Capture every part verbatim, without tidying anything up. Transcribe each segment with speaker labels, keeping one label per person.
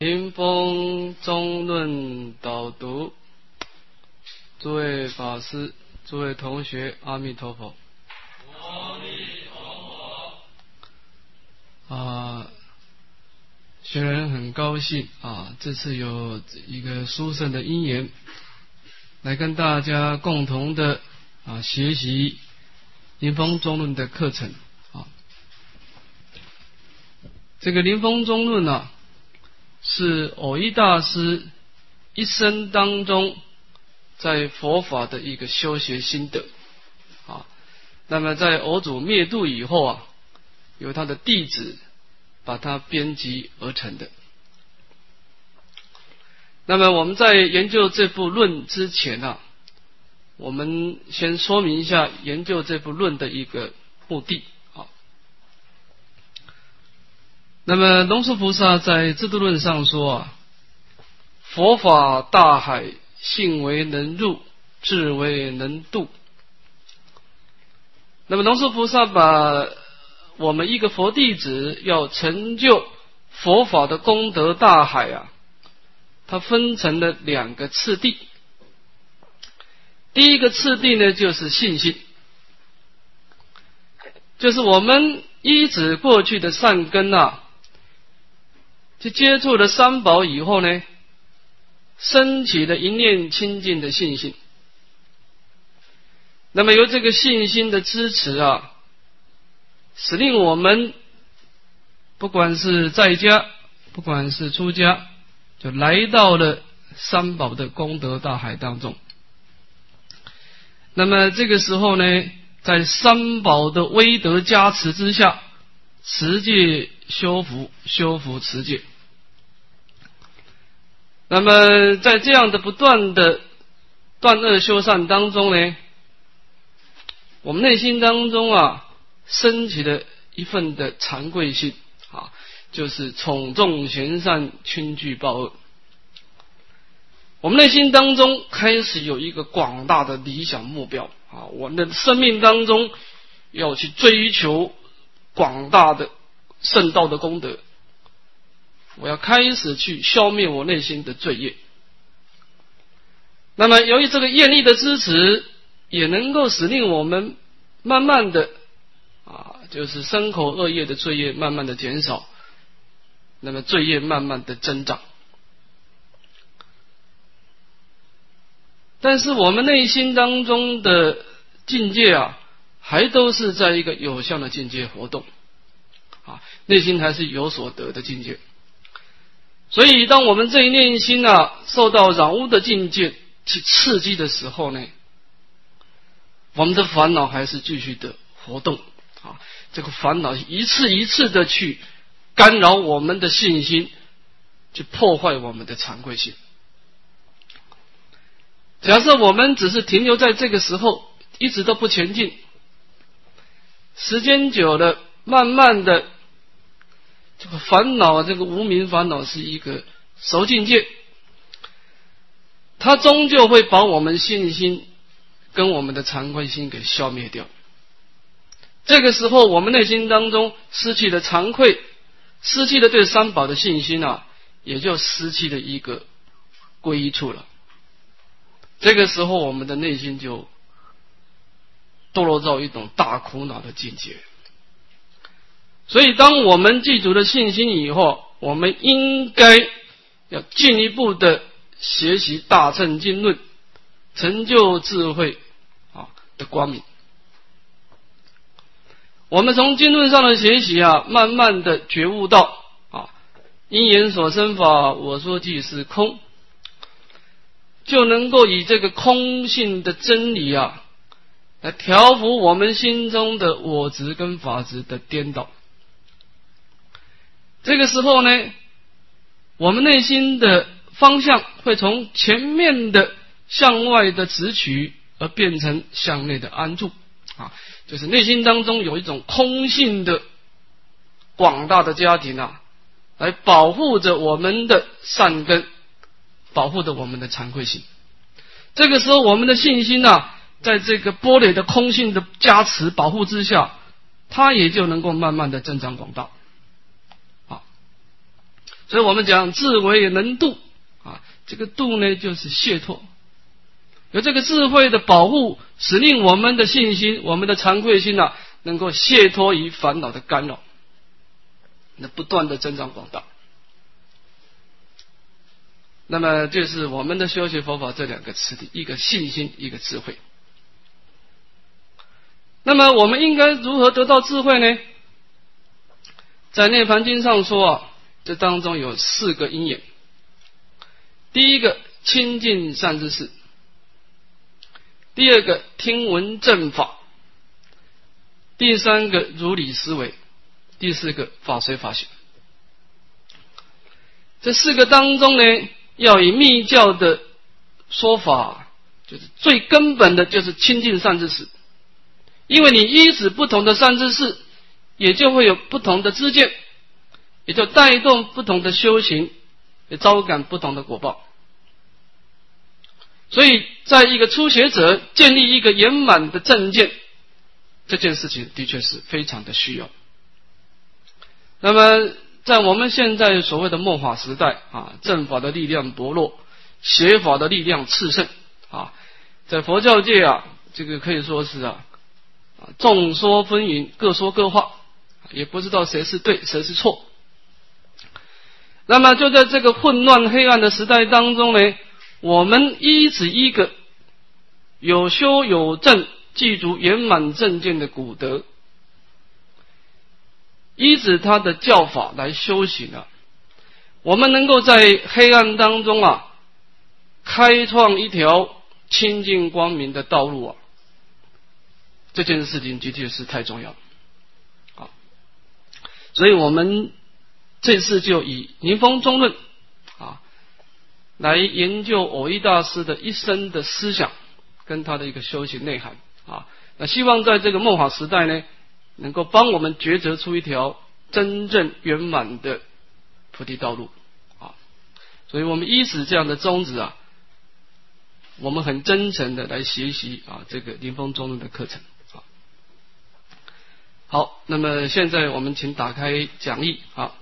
Speaker 1: 临风中论导读，诸位法师、诸位同学，阿弥陀佛。
Speaker 2: 阿弥陀
Speaker 1: 佛。啊，学人很高兴啊，这次有一个殊胜的因缘，来跟大家共同的啊学习临风中论的课程啊。这个临风中论啊，是蕅益大师一生当中在佛法的一个修学心得啊。那么在蕅祖灭度以后啊，由他的弟子把它编辑而成的。那么我们在研究这部论之前啊，我们先说明一下研究这部论的一个目的啊。那么龙树菩萨在制度论上说啊，佛法大海，性为能入，智为能渡。那么龙树菩萨把我们一个佛弟子要成就佛法的功德大海啊，它分成了两个次第。第一个次第呢，就是信心，就是我们依止过去的善根啊，去接触了三宝以后呢，升起了一念清净的信心。那么由这个信心的支持啊，使令我们不管是在家，不管是出家，就来到了三宝的功德大海当中。那么这个时候呢，在三宝的威德加持之下，持戒修福，修福持戒。那么在这样的不断的断恶修善当中呢，我们内心当中啊，升起了一份的惭愧心啊，就是宠众贤善，轻惧暴恶。我们内心当中开始有一个广大的理想目标啊，我们的生命当中要去追求广大的圣道的功德，我要开始去消灭我内心的罪业。那么由于这个业力的支持，也能够使令我们慢慢的啊，就是身口恶业的罪业慢慢的减少，那么罪业慢慢的增长。但是我们内心当中的境界啊，还都是在一个有相的境界活动啊，内心还是有所得的境界。所以当我们这一念心啊，受到染污的境界去刺激的时候呢，我们的烦恼还是继续的活动啊，这个烦恼一次一次的去干扰我们的信心，去破坏我们的惭愧心。假设我们只是停留在这个时候，一直都不前进，时间久了，慢慢的这个烦恼，这个无明烦恼是一个熟境界，它终究会把我们信心跟我们的惭愧心给消灭掉。这个时候我们内心当中失去了惭愧，失去了对三宝的信心啊，也就失去了一个皈依处了。这个时候我们的内心就堕落到一种大苦恼的境界。所以当我们记住了信心以后，我们应该要进一步的学习大乘经论，成就智慧啊的光明。我们从经论上的学习啊，慢慢的觉悟到啊，因缘所生法，我说即是空，就能够以这个空性的真理啊，来调伏我们心中的我执跟法执的颠倒。这个时候呢，我们内心的方向会从前面的向外的直取，而变成向内的安住啊，就是内心当中有一种空性的广大的家庭啊，来保护着我们的善根，保护着我们的惭愧心。这个时候我们的信心啊，在这个般若的空性的加持保护之下，它也就能够慢慢的增长广大。 所以我们讲智慧能度啊，这个度呢就是解脱。有这个智慧的保护，使令我们的信心、我们的惭愧心啊，能够解脱于烦恼的干扰，那不断的增长广大。那么这是我们的修学佛法这两个次第，一个信心，一个智慧。那么我们应该如何得到智慧呢？在《涅槃经》上说啊，这当中有四个因缘。第一个，亲近善知识；第二个，听闻正法；第三个，如理思维；第四个，法随法行。这四个当中呢，要以密教的说法，就是最根本的就是亲近善知识。因为你依止不同的善知识，也就会有不同的知见，也就带动不同的修行，也招感不同的果报。所以在一个初学者建立一个圆满的正见，这件事情的确是非常的需要。那么在我们现在所谓的末法时代啊，正法的力量薄弱，邪法的力量炽盛啊，在佛教界啊，这个可以说是啊众说纷纭，各说各话，也不知道谁是对谁是错。那么就在这个混乱黑暗的时代当中呢，我们依止一个有修有证、具足圆满正见的古德，依止他的教法来修行啊，我们能够在黑暗当中啊，开创一条清净光明的道路啊。这件事情的确是太重要了啊！所以我们这次就以宁风中论啊来研究蕅益大师的一生的思想跟他的一个修行内涵啊。那希望在这个末法时代呢，能够帮我们抉择出一条真正圆满的菩提道路啊。所以我们依止这样的宗旨啊，我们很真诚的来学习啊这个宁风中论的课程。好，那么现在我们请打开讲义啊。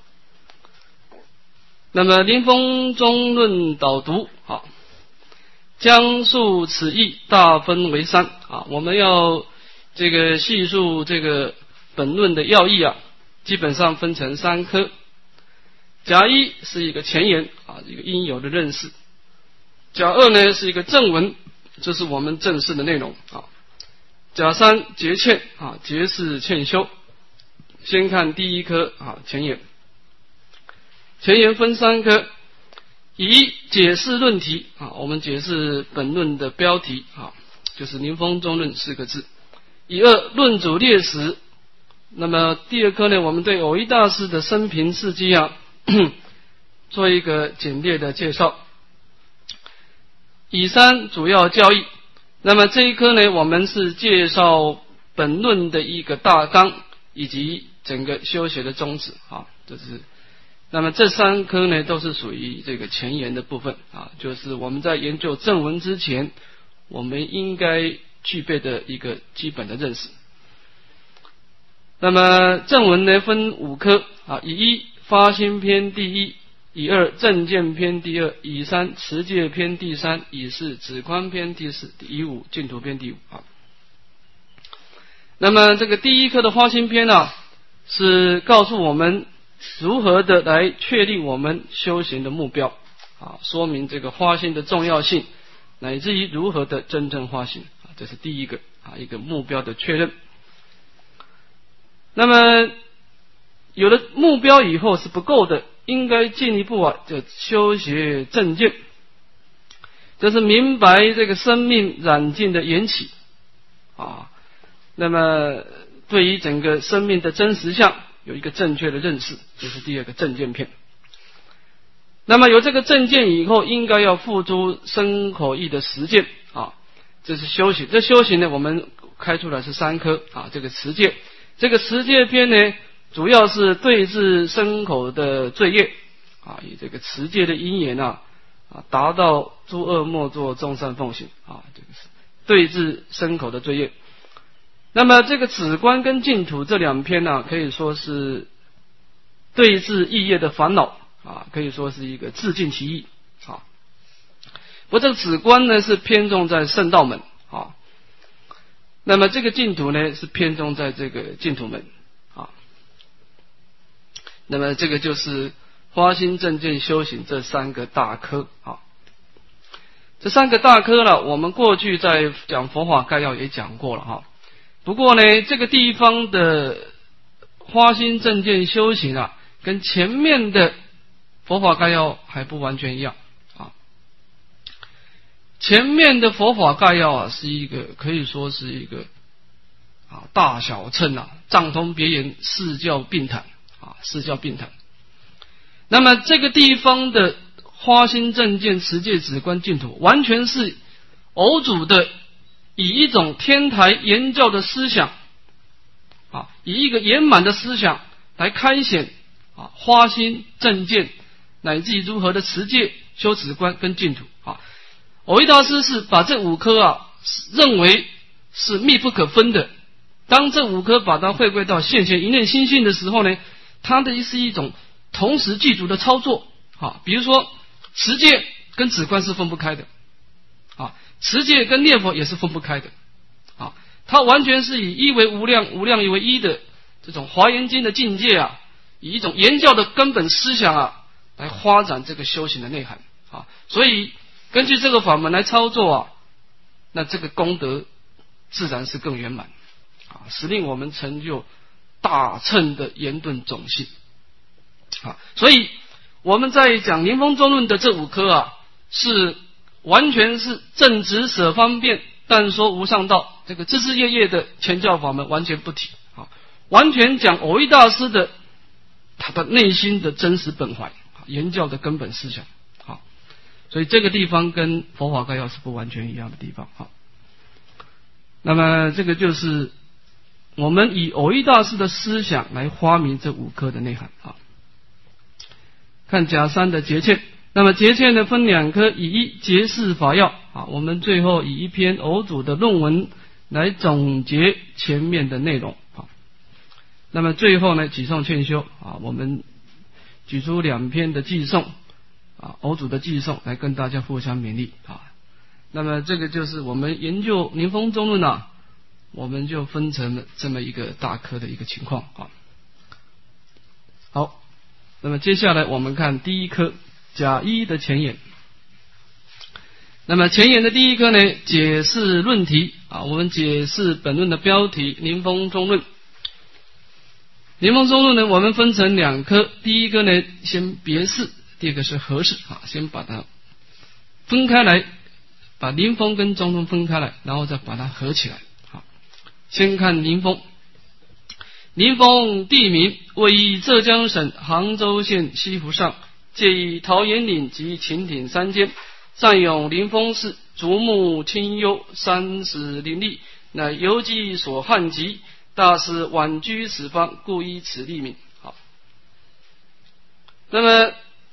Speaker 1: 那么宁风中论导读啊，将述此义大分为三啊，我们要这个细述这个本论的要义啊，基本上分成三科。甲一是一个前言啊，一个应有的认识。甲二呢是一个正文，这是我们正式的内容啊。甲三结欠啊，结是欠修。先看第一科啊，前言。前言分三科，以解释论题啊，我们解释本论的标题啊，就是宁风中论四个字。以二论主列史，那么第二科呢，我们对蕅益大师的生平事迹啊，做一个简略的介绍。以三主要教义。那么这一科呢，我们是介绍本论的一个大纲以及整个修学的宗旨啊，这是。那么这三科呢，都是属于这个前言的部分啊，就是我们在研究正文之前，我们应该具备的一个基本的认识。那么正文呢分五科啊，以一发心篇第一，以二正见篇第二，以三持戒篇第三，以四止观篇第四，以五净土篇第五啊。那么这个第一科的发心篇啊，是告诉我们如何的来确立我们修行的目标啊，说明这个发心的重要性，乃至于如何的真正发心啊，这是第一个啊一个目标的确认。那么有了目标以后是不够的，应该进一步啊，就修学正见，这是明白这个生命染尽的缘起啊。那么对于整个生命的真实相有一个正确的认识，这是第二个正见篇。那么有这个正见以后，应该要付诸身口意的实践啊，这是修行。这修行呢，我们开出来是三科啊，这个持戒。这个持戒篇呢，主要是对治身口的罪业啊，以这个持戒的因缘啊，啊，达到诸恶莫作，众善奉行啊，这个是对治身口的罪业。那么这个止观跟净土这两篇呢、啊，可以说是对治意业的烦恼啊，可以说是一个自尽其意啊。不过这个止观呢是偏重在圣道门啊，那么这个净土呢是偏重在这个净土门啊。那么这个就是花心正见修行这三个大科啊。这三个大科呢，我们过去在讲佛法概要也讲过了哈。不过呢，这个地方的花心正见修行啊，跟前面的佛法概要还不完全一样啊。前面的佛法概要啊，是一个可以说是一个啊大小乘啊，藏通别言，四教并谈啊，四教并谈。那么这个地方的花心正见持戒止观净土，完全是偶主的以一种天台言教的思想啊，以一个圆满的思想来开显啊花心正见，乃至于如何的持戒修止观跟净土啊。藕益大师是把这五科啊认为是密不可分的。当这五科把它汇归到现前一念心性的时候呢，它的是一种同时具足的操作啊。比如说持戒跟止观是分不开的啊，持戒跟念佛也是分不开的啊。它完全是以一为无量，无量为一的这种华严经的境界啊，以一种言教的根本思想啊来发展这个修行的内涵啊。所以根据这个法门来操作啊，那这个功德自然是更圆满啊，使令我们成就大乘的圆顿种性啊。所以我们在讲临风中论的这五科啊，是完全是正直舍方便但说无上道，这个枝枝叶叶的前教法门完全不提啊，完全讲藕益大师的他的内心的真实本怀，言教的根本思想啊。所以这个地方跟佛法概要是不完全一样的地方啊。那么这个就是我们以藕益大师的思想来发明这五科的内涵啊。看甲三的节欠，那么节欠呢分两科，以一结释法要啊，我们最后以一篇偶主的论文来总结前面的内容啊。那么最后呢举颂劝修啊，我们举出两篇的寄颂啊，偶主的寄颂来跟大家互相勉励啊。那么这个就是我们研究临风中论啊，我们就分成了这么一个大科的一个情况啊。好，那么接下来我们看第一科甲一的前言。那么前言的第一科呢，解释论题啊，我们解释本论的标题临风中论。临风中论呢，我们分成两科，第一个呢先别释，第二个是合释啊，先把它分开来，把临风跟中论分开来，然后再把它合起来。好，先看临风。临风地名位于浙江省杭州县西湖上，介于桃源岭及秦岭山间，上有临风寺，竹木清幽，山石林立，乃游记所汉籍，大师晚居此方，故依此地名。好，那么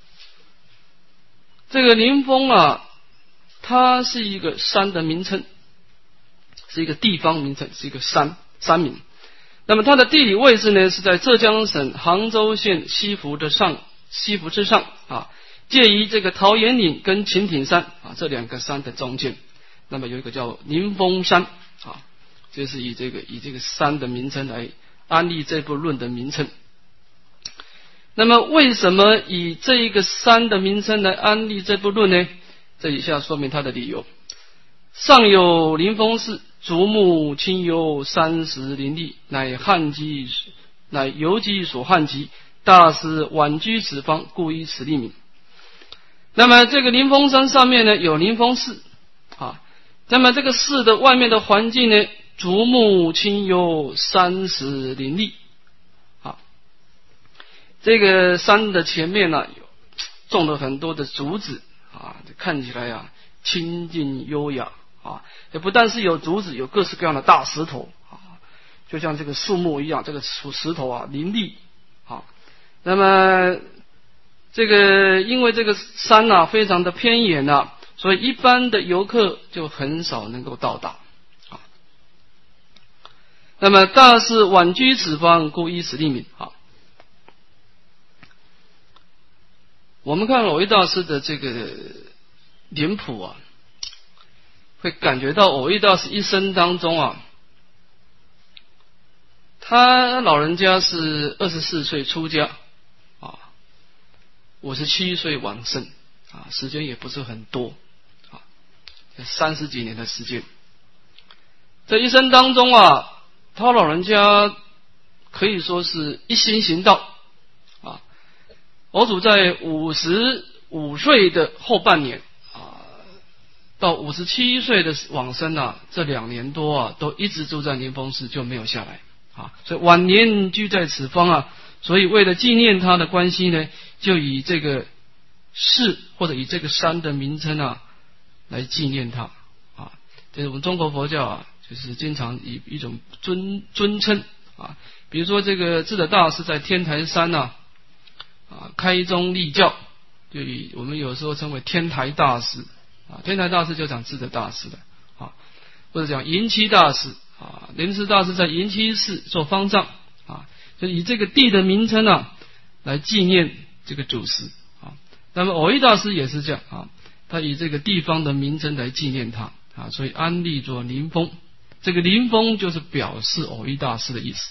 Speaker 1: 这个临风啊，它是一个山的名称，是一个地方名称，是一个山山名。那么它的地理位置呢，是在浙江省杭州县西湖的上西湖之上啊，介于这个桃源岭跟秦岭山啊这两个山的中间。那么有一个叫临风山啊，就是以这个以这个山的名称来安立这部论的名称。那么为什么以这一个山的名称来安立这部论呢？这以下说明它的理由。上有临风寺，竹木清幽，山石林立，乃汉籍，乃游记所汉籍，大师晚居此方，故依此地名。那么这个临风山上面呢有临风寺啊，那么这个寺的外面的环境呢，竹木清幽，山石林立啊。这个山的前面呢、啊、有种了很多的竹子啊，看起来啊清静优雅啊，也不但是有竹子，有各式各样的大石头啊，就像这个树木一样，这个石头啊林立啊。那么这个因为这个山啊非常的偏远啊，所以一般的游客就很少能够到达啊。那么大师晚居此方，故依此地名啊。 我们看蕅益大师的这个脸谱啊，会感觉到蕅益大师一生当中啊，他老人家是二十四岁出家啊，五十七岁往生啊，时间也不是很多啊，三十几年的时间。这一生当中啊，他老人家可以说是一心行道啊。佛祖在五十五岁的后半年啊，到五十七岁的往生啊，这两年多啊，都一直住在宁峰寺，就没有下来啊。所以晚年居在此方啊，所以为了纪念他的关系呢，就以这个寺或者以这个山的名称啊，来纪念他啊。这是我们中国佛教啊，就是经常以一种尊尊称啊，比如说这个智者大师在天台山呐、啊，啊开宗立教，就以我们有时候称为天台大师啊，天台大师就讲智者大师的啊，或者讲银栖大师啊，莲池大师在银栖寺做方丈啊，就以这个地的名称啊来纪念这个祖师啊。那么蕅益大师也是这样啊，他以这个地方的名称来纪念他啊，所以安立作宁峰。这个宁峰就是表示蕅益大师的意思。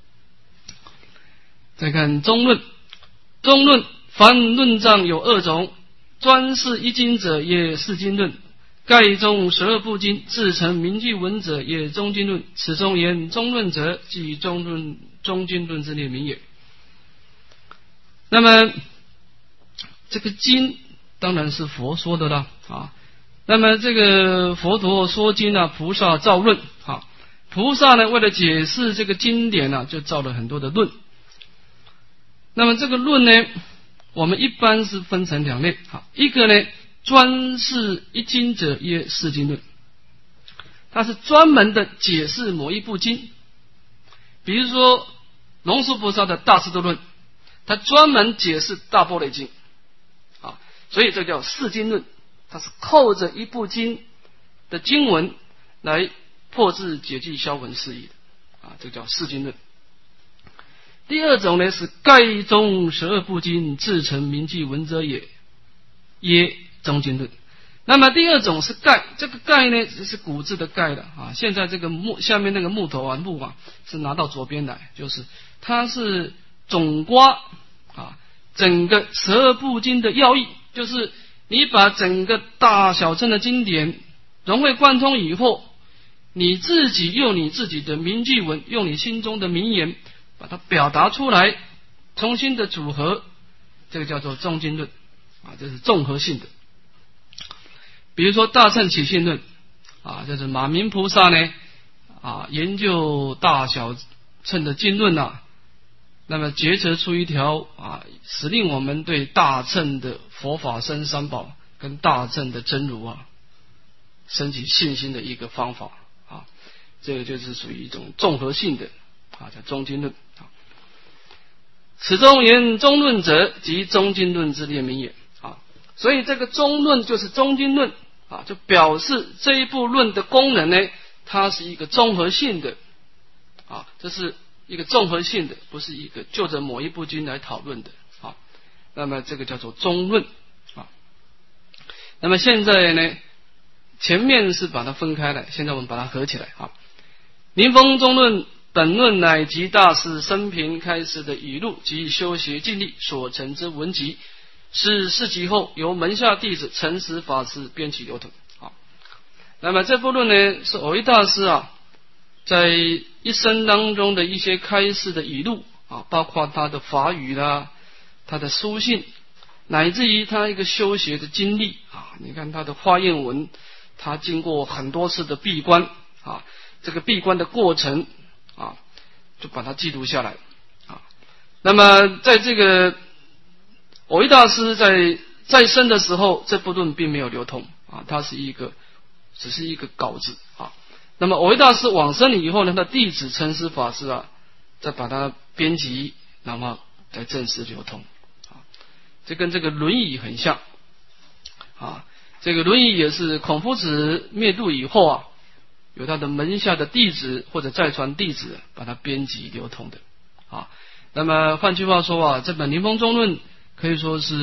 Speaker 1: 再看中论，中论凡论藏有二种，专是一经者也是经论，盖中十二部经自成名句文者也中经论，此中言中论者，即中论中经论之列名也。那么这个经当然是佛说的啦啊。那么这个佛陀说经啊，菩萨造论啊，菩萨呢为了解释这个经典啊，就造了很多的论。那么这个论呢，我们一般是分成两类啊，一个呢专是一经者曰释经论，它是专门的解释某一部经，比如说龙树菩萨的大智度论，他专门解释大般若经啊，所以这叫释经论。它是扣着一部经的经文来破字解句消文释义的啊，这叫释经论。第二种呢是盖中十二部经自成名句文者也，曰中经论。那么第二种是盖，这个盖呢是古字的盖的啊，现在这个木下面那个木头啊木啊是拿到左边来，就是它是总括啊整个十二部经的要义，就是你把整个大小乘的经典融会贯通以后，你自己用你自己的名句文，用你心中的名言把它表达出来，重新的组合，这个叫做中经论啊，这是综合性的。比如说大乘起信论啊，就是马明菩萨呢啊研究大小乘的经论啊，那么抉择出一条啊，使令我们对大乘的佛法僧三宝跟大乘的真如啊，升起信心的一个方法啊，这个就是属于一种综合性的啊，叫中经论啊。此中言中论者，即中经论之列名也啊。所以这个中论就是中经论啊，就表示这一部论的功能呢，它是一个综合性的啊，这是一个综合性的，不是一个就着某一部经来讨论的啊。那么这个叫做中论啊。那么现在呢，前面是把它分开来，现在我们把它合起来啊。宁峰中论本论乃及大师生平开始的语录及修学经历所成之文集，是四集后由门下弟子诚实法师编辑流通啊。那么这部论呢，是蕅益大师啊在一生当中的一些开示的语录啊，包括他的法语啦，他的书信，乃至于他一个修学的经历啊。你看他的化验文，他经过很多次的闭关啊，这个闭关的过程啊，就把它记录下来啊。那么在这个蕅益大师在在生的时候，这部论并没有流通啊，它是一个只是一个稿子啊。那么蕅益大师往生了以后呢，他弟子诚实法师啊，再把它编辑，然后再正式流通啊。这跟这个《论语》很像啊。这个《论语》也是孔夫子灭度以后啊，由他的门下的弟子或者再传弟子把它编辑流通的啊。那么换句话说啊，这本《宁峰中论》可以说是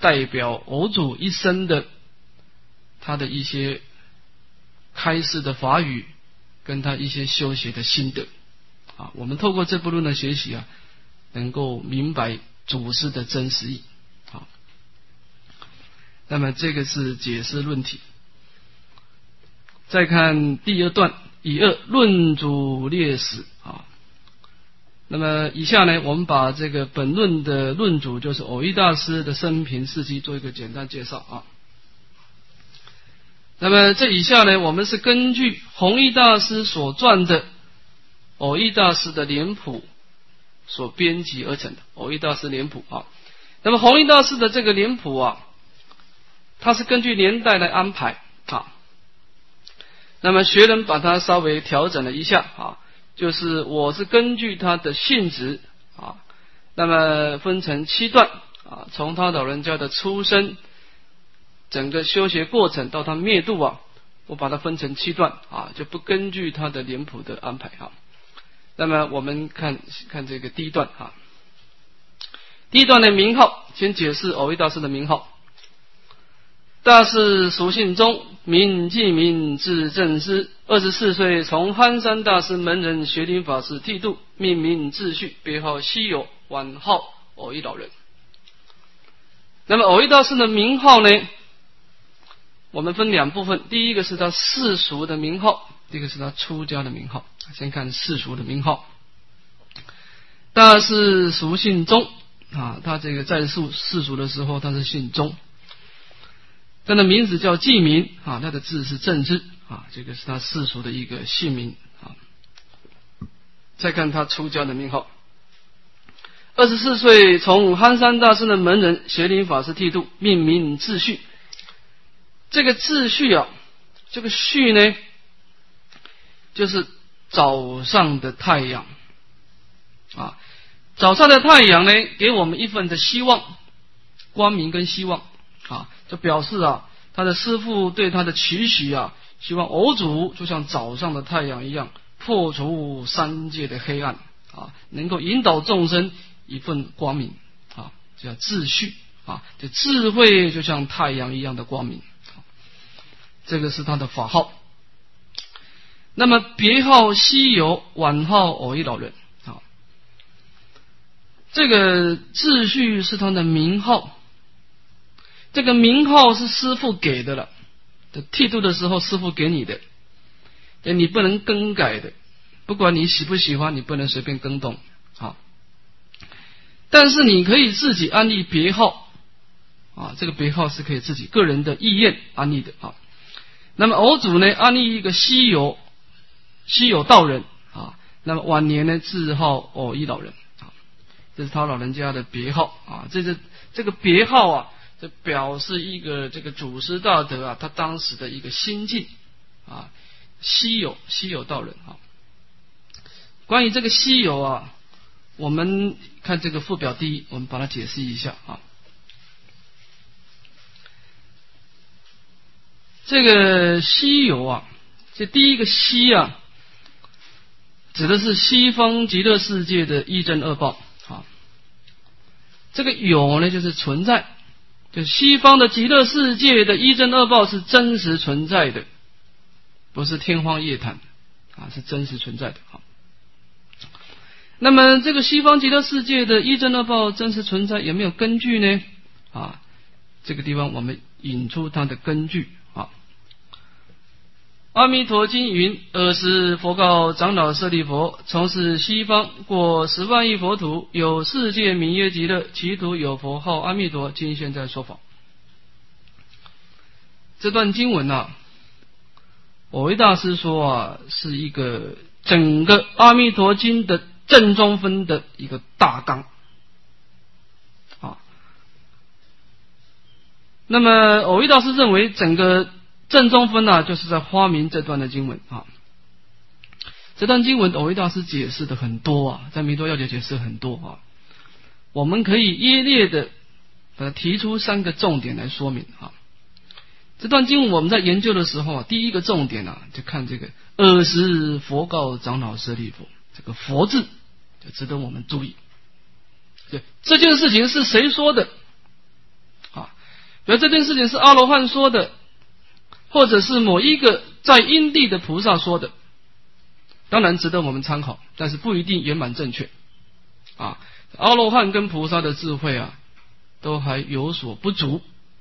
Speaker 1: 代表偶主一生的他的一些开示的法语，跟他一些修学的心得啊。我们透过这部论的学习啊，能够明白祖师的真实意啊。那么这个是解释论体。再看第二段以二论主列史啊。那么以下呢，我们把这个本论的论主就是蕅益大师的生平事迹做一个简单介绍啊。那么这以下呢，我们是根据弘一大师所撰的蕅益大师的脸谱所编辑而成的蕅益大师脸谱啊。那么弘一大师的这个脸谱啊，它是根据年代来安排啊。那么学人把它稍微调整了一下啊，就是我是根据他的性质啊，那么分成七段啊，从他老人家的出生，整个修学过程到他灭度啊，我把它分成七段啊，就不根据他的脸谱的安排啊。那么我们看看这个第一段啊，第一段的名号，先解释蕅益大师的名号。大师俗姓宗，名继明，字正师。二十四岁从憨山大师门人学林法师剃度，命名自序，别号西游，晚号蕅益老人。那么蕅益大师的名号呢，我们分两部分，第一个是他世俗的名号，第一个是他出家的名号。先看世俗的名号。大师俗姓宗啊，他这个在世世俗的时候他是姓宗。他的名字叫继明啊，他的字是正之啊，这个是他世俗的一个姓名啊。再看他出家的名号，二十四岁从憨山大师的门人学林法师剃度，命名自序。这个自序啊，这个序呢，就是早上的太阳啊，早上的太阳呢，给我们一份的希望，光明跟希望。啊，就表示啊，他的师父对他的期许啊，希望偶主就像早上的太阳一样，破除三界的黑暗啊，能够引导众生一份光明啊，叫自序啊，就智慧就像太阳一样的光明，啊、这个是他的法号。那么别号西游，晚号蕅益老人啊，这个自序是他的名号。这个名号是师父给的了，剃度的时候师父给你的，你不能更改的，不管你喜不喜欢，你不能随便更动啊。但是你可以自己安立别号啊，这个别号是可以自己个人的意愿安立的啊。那么偶主呢，安立一个西游，西游道人啊，那么晚年呢字号蕅益老人啊，这是他老人家的别号啊，这是这个别号啊。这表示一个这个祖师大德啊，他当时的一个心境啊，西游西游道人啊。关于这个西游啊，我们看这个附表第一，我们把它解释一下啊。这个西游啊，这第一个西啊，指的是西方极乐世界的一真二报啊。这个有呢，就是存在。就西方的极乐世界的一真二报是真实存在的，不是天方夜谭啊，是真实存在的啊。那么这个西方极乐世界的一真二报真实存在有没有根据呢？啊，这个地方我们引出它的根据啊。阿弥陀经云：尔时佛告长老舍利弗，从是西方过十万亿佛土，有世界名曰极乐，其土有佛号阿弥陀，今现在说法。这段经文啊，蕅益大师说啊，是一个整个阿弥陀经的正中分的一个大纲啊。那么蕅益大师认为整个正中分啊，就是在花明这段的经文啊。这段经文蕅益大师解释的很多啊，在弥陀要解解释很多啊。我们可以约略的呃提出三个重点来说明啊。这段经文我们在研究的时候啊，第一个重点啊，就看这个尔时佛告长老舍利弗，这个佛字就值得我们注意。对，这件事情是谁说的啊？ 比如这件事情是阿罗汉说的，或者是某一个在因地的菩萨说的，当然值得我们参考，但是不一定圆满正确啊。阿罗汉跟菩萨的智慧啊，都还有所不足。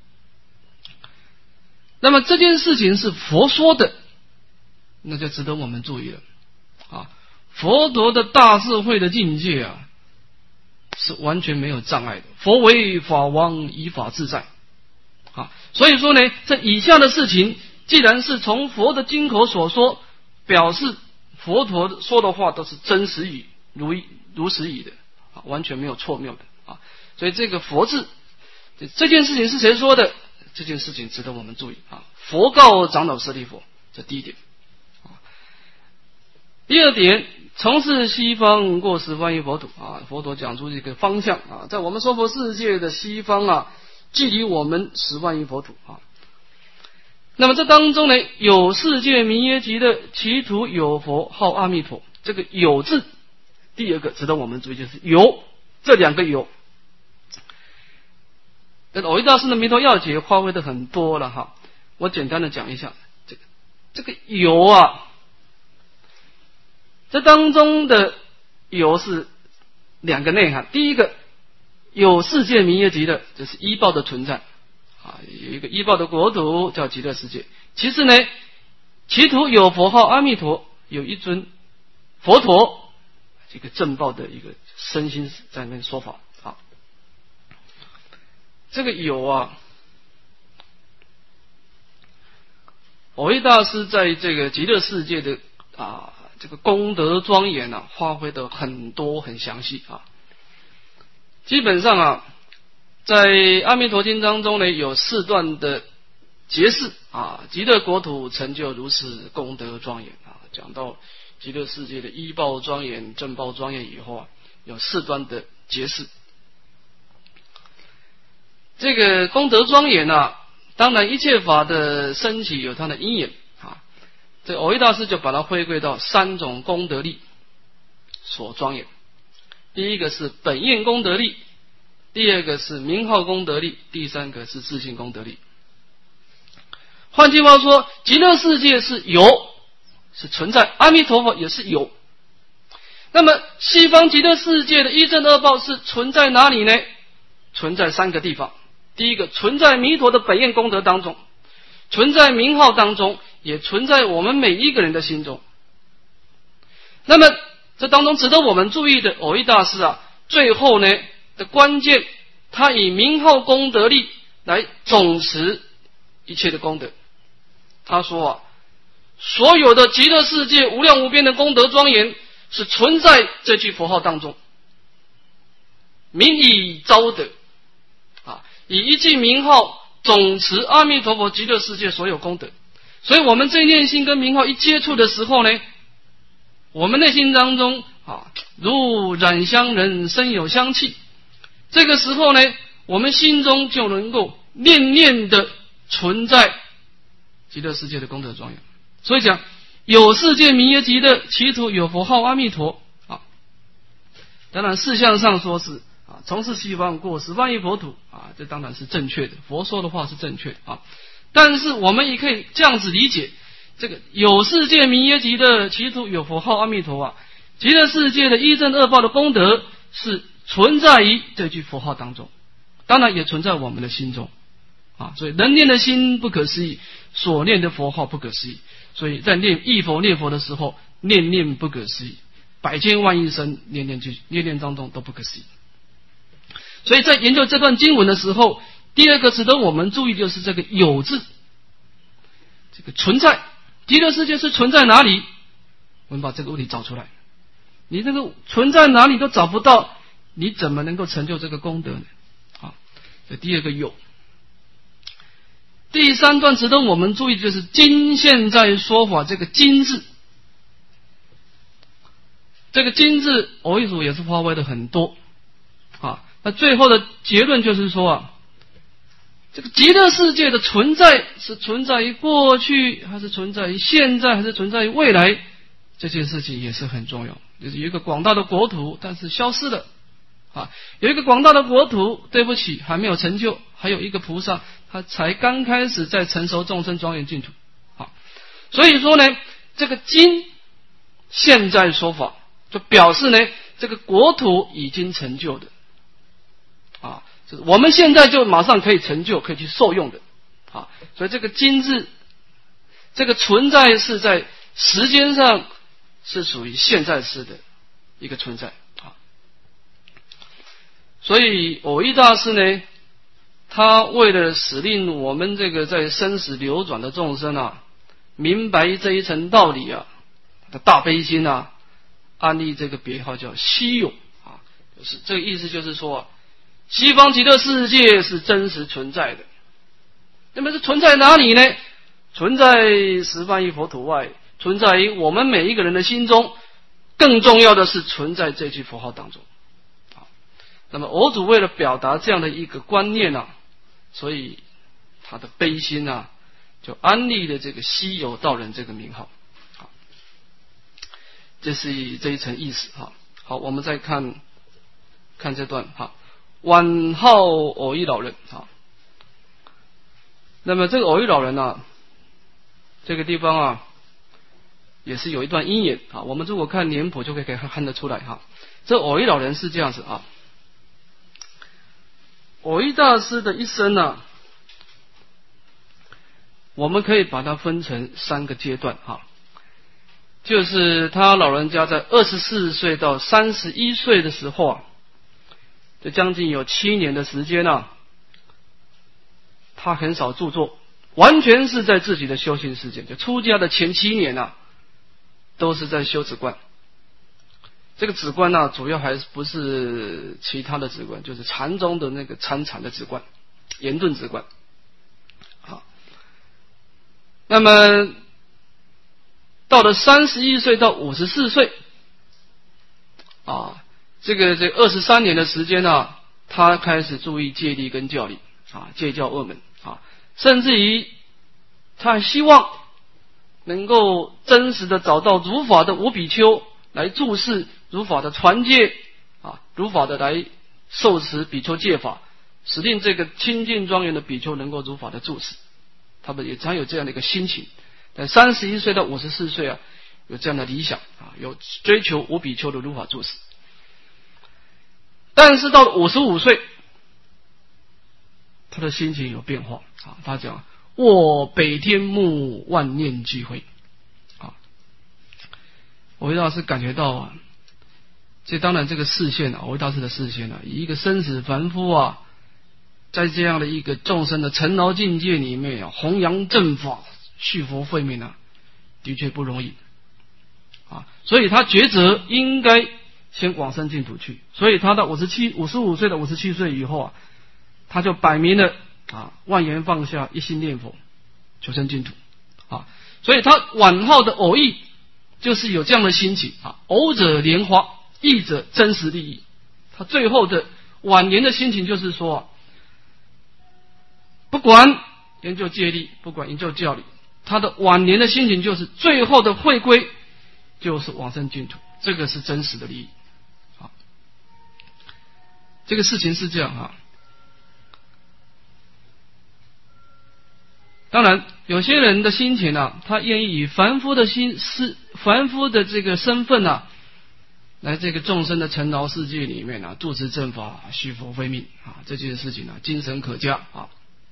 Speaker 1: 那么这件事情是佛说的，那就值得我们注意了啊。佛陀的大智慧的境界啊，是完全没有障碍的。佛为法王，以法自在啊。所以说呢，这以下的事情，既然是从佛的经口所说，表示佛陀说的话都是真实语、如如实语的啊，完全没有错谬的啊。所以这个佛字，这件事情是谁说的？这件事情值得我们注意啊。佛告长老舍利弗，这第一点啊。第二点，从事西方过十万亿佛土啊，佛陀讲出这个方向啊，在我们娑婆世界的西方啊，距离我们十万亿佛土啊。那么这当中呢，有世界弥耶级的其土有佛号阿弥陀，这个有字，第二个值得我们注意就是有，这两个有。这蕅益大师的弥陀要解发挥的很多了哈，我简单的讲一下这个这个有啊，这当中的有是两个内涵。第一个，有世界弥耶级的，就是依报的存在啊，有一个依报的国土叫极乐世界。其次呢，其土有佛号阿弥陀，有一尊佛陀，这个正报的一个身心在那说法啊。这个有啊，蕅益大师在这个极乐世界的啊这个功德庄严啊，发挥的很多很详细啊。基本上啊，在阿弥陀经当中呢，有四段的解释啊，极乐国土成就如是功德庄严啊，讲到极乐世界的依报庄严、正报庄严以后啊，有四段的解释。这个功德庄严啊，当然一切法的升起有它的因缘啊。这蕅益大师就把它回归到三种功德力所庄严。第一个是本愿功德力，第二个是名号功德力，第三个是自性功德力。换句话说，极乐世界是有，是存在，阿弥陀佛也是有。那么西方极乐世界的一正二报是存在哪里呢？存在三个地方。第一个，存在弥陀的本愿功德当中，存在名号当中，也存在我们每一个人的心中。那么这当中值得我们注意的，蕅益大师啊，最后呢的关键，他以名号功德力来总持一切的功德。他说啊，所有的极乐世界无量无边的功德庄严，是存在这句佛号当中，名以昭德啊，以一句名号总持阿弥陀佛极乐世界所有功德。所以我们这念心跟名号一接触的时候呢，我们内心当中啊，如染香人生有香气，这个时候呢，我们心中就能够念念的存在极乐世界的功德庄严。所以讲有世界弥耶级的其土有佛号阿弥陀啊，当然事项上说是啊，从事西方过十万亿佛土啊，这当然是正确的，佛说的话是正确的啊。但是我们也可以这样子理解，这个有世界弥耶级的其土有佛号阿弥陀啊，极乐世界的一正二报的功德是存在于这句佛号当中，当然也存在我们的心中啊。所以人念的心不可思议，所念的佛号不可思议。所以在念忆佛念佛的时候，念念不可思议，百千万亿声念念去念念当中都不可思议。所以在研究这段经文的时候，第二个值得我们注意就是这个有字，这个存在极乐世界是存在哪里？我们把这个问题找出来。你这个存在哪里都找不到，你怎么能够成就这个功德呢？啊，这第二个有。第三段值得我们注意的就是今现在说法这个今字，这个今字蕅益祖也是发挥的很多啊。那最后的结论就是说啊，这个极乐世界的存在是存在于过去，还是存在于现在，还是存在于未来，这件事情也是很重要。就是有一个广大的国土，但是消失了啊，有一个广大的国土，对不起，还没有成就，还有一个菩萨他才刚开始在成熟众生庄严净土。好，所以说呢，这个经现在说法，就表示呢，这个国土已经成就的，啊，就是我们现在就马上可以成就，可以去受用的，啊，所以这个经字，这个存在是在时间上是属于现在式的一个存在，啊，所以蕅益大师呢，他为了使令我们这个在生死流转的众生啊，明白这一层道理啊，他的大悲心啊，安立这个别号叫稀有啊，就是这个意思，就是说，西方极乐世界是真实存在的。那么是存在哪里呢？存在十方亿佛土外，存在于我们每一个人的心中，更重要的是存在这句佛号当中。啊，那么佛祖为了表达这样的一个观念啊，所以他的悲心啊，就安立了这个稀有道人这个名号。好，这是这一层意思哈。好，我们再看看这段哈。晚号蕅益老人哈。那么这个蕅益老人啊，这个地方啊，也是有一段因缘啊。我们如果看年谱就可以看得出来哈。这蕅益老人是这样子啊。蕅益大师的一生呢、啊，我们可以把它分成三个阶段哈。就是他老人家在二十四岁到三十一岁的时候啊，这将近有七年的时间啊，他很少著作，完全是在自己的修行时间。就出家的前七年啊，都是在修止观。这个止观呢、啊，主要还是不是其他的止观，就是禅宗的那个参禅的止观，严顿止观。好，那么到了三十一岁到五十四岁啊，这个这二十三年的时间啊，他开始注意戒律跟教理啊，戒教二门啊，甚至于他希望能够真实的找到如法的五比丘来注释如法的传戒啊，如法的来受持比丘戒法，使令这个清净庄严的比丘能够如法的注释。他们也常有这样的一个心情。但三十一岁到五十四岁啊，有这样的理想啊，有追求五比丘的如法注释。但是到了五十五岁，他的心情有变化啊。他讲：“我北天目万念俱灰。”啊，蕅益大师感觉到啊，这当然这个视线啊，蕅益大师的视线啊，以一个生死凡夫啊，在这样的一个众生的尘劳境界里面啊，弘扬正法、续佛慧命啊，的确不容易啊。所以他抉择应该先往生净土去。所以他到五十七、五十五岁到五十七岁以后啊，他就摆明了啊，万言放下，一心念佛，求生净土啊。所以他晚号的蕅益就是有这样的心情啊，蕅者莲花，益者真实利益。他最后的晚年的心情就是说、啊，不管研究戒律，不管研究教理，他的晚年的心情就是最后的回归就是往生净土，这个是真实的利益。好，这个事情是这样啊。当然，有些人的心情啊，他愿意以凡夫的心是凡夫的这个身份啊，来这个众生的尘劳世界里面啊，住持正法，续佛慧命啊，这件事情啊，精神可嘉啊。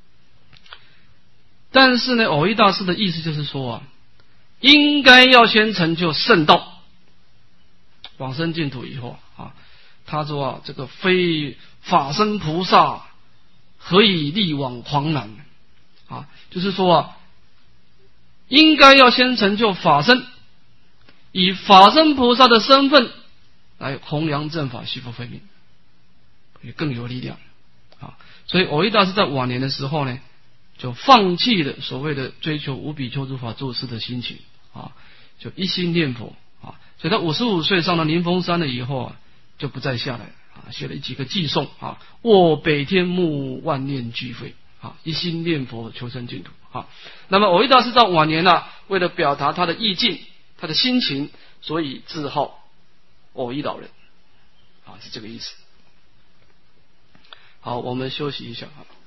Speaker 1: 但是呢，蕅益大师的意思就是说啊，应该要先成就圣道，往生净土以后啊，他说啊，这个非法身菩萨何以力往黄南啊，就是说啊，应该要先成就法身，以法身菩萨的身份来弘扬正法，续佛慧命，也更有力量啊。所以蕅益大师在晚年的时候呢，就放弃了所谓的追求无比丘诸法注释的心情啊，就一心念佛啊。所以他五十五岁上了灵峰山了以后啊，就不再下来啊，写了几个偈颂啊：我北天目万念俱灰啊，一心念佛求生净土啊。那么蕅益大师到晚年啊，为了表达他的意境、他的心情，所以自号蕅益老人啊，是这个意思。好，我们休息一下啊。